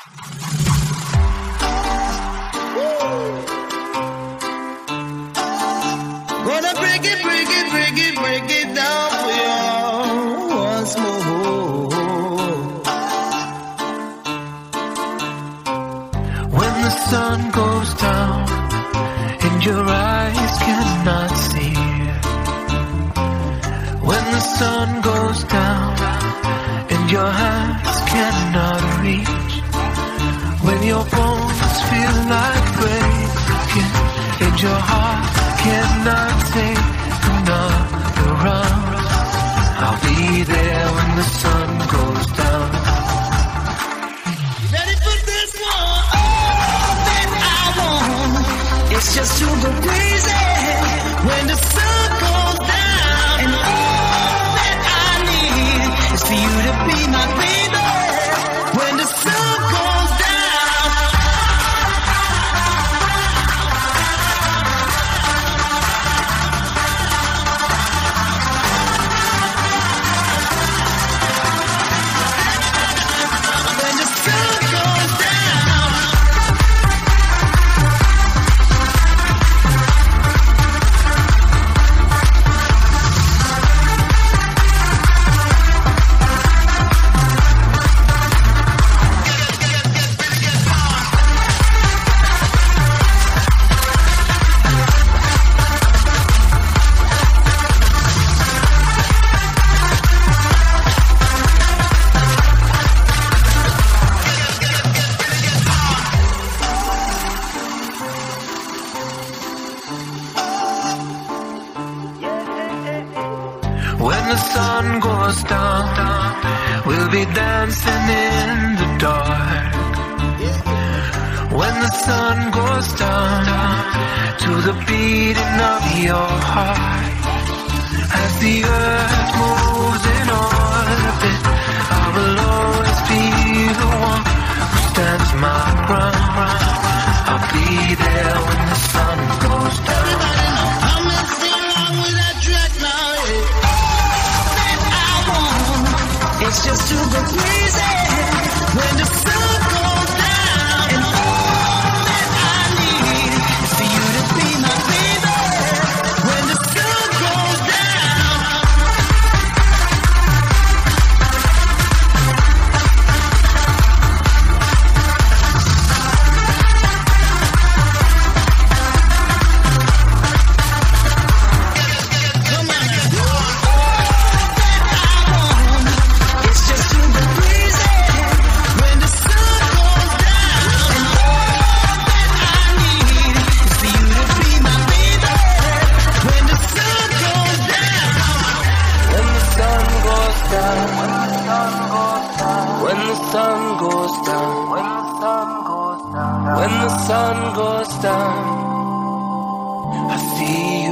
Gonna break it, break it, break it, break it down for you once more. When the sun goes down and your eyes cannot see, when the sun goes down and your hands cannot reach, when your bones feel like breaking and your heart cannot take another round, I'll be there when the sun goes down. Ready for this one? All that I want is just to go crazy when the sun goes down. And all that I need is for you to be my baby when the sun goes down. When the sun goes down. When the sun goes down, we'll be dancing in the dark. When the sun goes down, to the beating of your heart, as the earth moves in orbit, I will always be the one who stands my ground. I'll be there when the sun goes down. I'm not singing along with that track now. All that I want is just to go crazy when the sun goes down. And all that I need is for you to be my baby when the sun goes down. Come on. All that I want is just to go crazy when the sun goes down. And all that I need is for you to be my baby when the sun goes down. When the sun goes down, when the sun goes down, when the sun goes down, when the sun goes down, I see you